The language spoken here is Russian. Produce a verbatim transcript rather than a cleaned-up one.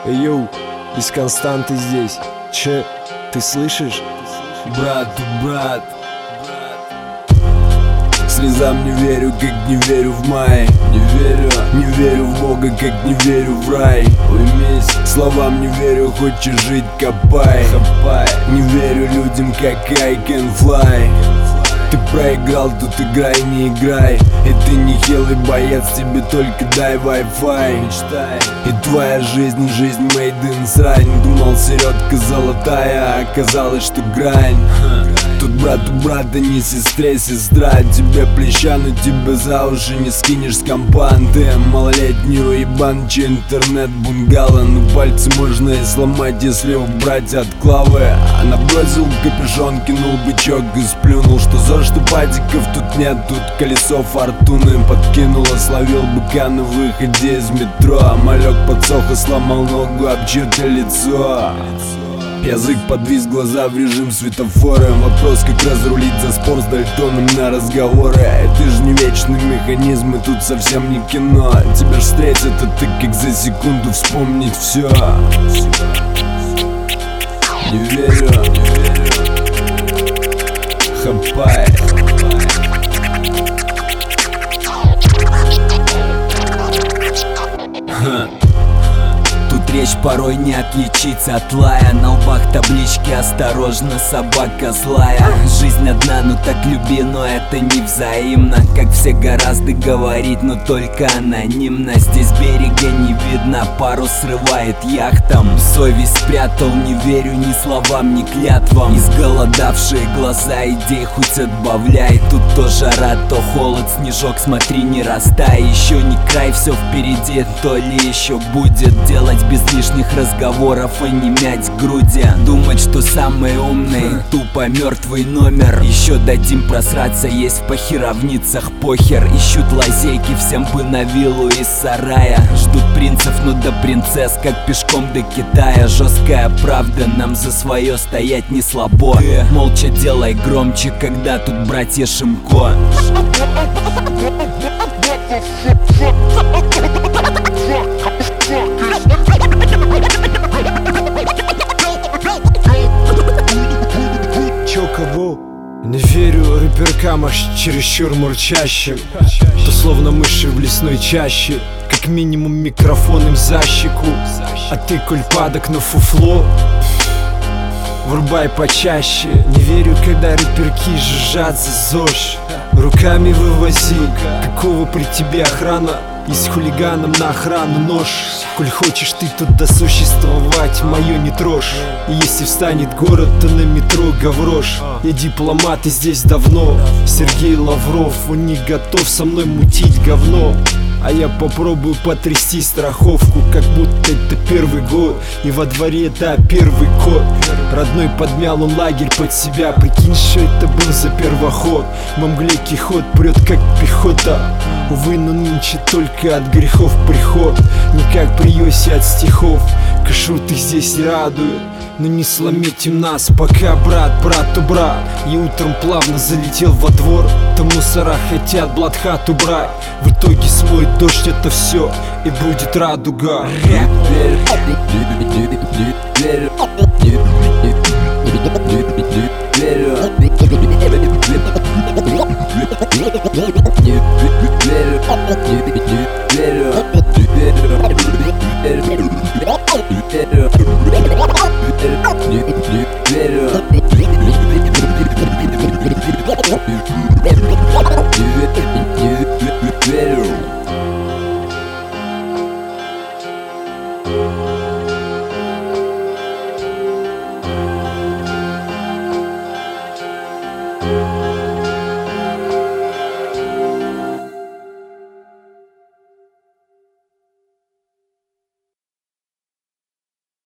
Йоу, из Константы здесь. Че, ты слышишь? Брат, брат, слезам не верю, как не верю в май. Не верю, не верю в Бога, как не верю в рай. Уймись, словам не верю, хочешь жить, копай, копай. Не верю людям, как I can fly. Ты проиграл, тут играй, не играй. И ты не хилый боец, тебе только дай Wi-Fi. Мечтай. И твоя жизнь, жизнь made in срань. Думал, середка золотая, а оказалось, что грань. Тут брат у брата, не сестре сестра. Тебе плеча, но тебе за уши не скинешь с компан. Ты малолетний уебан, че интернет бунгало. Ну пальцы можно и сломать, если убрать от клавы. Она бросил капюшон, кинул бычок и сплюнул. Что за что патиков тут нет, тут колесо фортуны подкинуло. Словил быка на выходе из метро. Малек подсох и сломал ногу об чье-то лицо. Язык подвис, глаза в режим светофора. Вопрос, как разрулить за спор с Дальтоном на разговоры. Это же не вечный механизм, и тут совсем не кино. Тебя ж встретят, а ты как за секунду вспомнить все. Не верю, не верю. Хапай. Речь порой не отличить от лая. На лбах таблички «Осторожно, собака злая». Жизнь одна, ну так люби, но это не взаимно. Как все гораздо говорить, но только анонимно. Здесь берега не видно, пару срывает яхтам. Совесть спрятал, не верю ни словам, ни клятвам. Изголодавшие глаза идей хоть отбавляй. Тут то жара, то холод, снежок, смотри, не растай. Еще не край, все впереди, то ли еще будет. Делать без лишних разговоров и не мять груди. Думать, что самый умный, тупо мертвый номер. Еще дадим просраться, есть в похеровницах похер. Ищут лазейки, всем бы на виллу из сарая. Ждут принцев, но до принцесс, как пешком до Китая. Жесткая правда, нам за свое стоять не слабо. Молча делай громче, когда тут братья Шимко. Чё, кого? Не верю рэперкам, аж чересчур мурчащим. То словно мыши в лесной чаще. Как минимум микрофон им за щеку. А ты, коль падок на фуфло, врубай почаще. Не верю, когда рэперки жужжат за ЗОЖ. Руками вывози, какого при тебе охрана? И с хулиганом на охрану нож. Коль хочешь ты тут досуществовать, мое не трожь. И если встанет город, то на метро гаврош. Я дипломат и здесь давно. Сергей Лавров, он не готов со мной мутить говно. А я попробую потрясти страховку, как будто это первый год. И во дворе, да, первый кот. Родной подмял он лагерь под себя. Прикинь, что это был за первоход. Во мгле кихот прет, как пехота. Увы, но нынче только от грехов приход. Не как при Йосе от стихов. Кашруты здесь радуют, но не сломите нас, пока брат, брату брат. И утром плавно залетел во двор. Там мусора хотят блатхат убрать. В итоге смоет дождь это все, и будет радуга. Верю.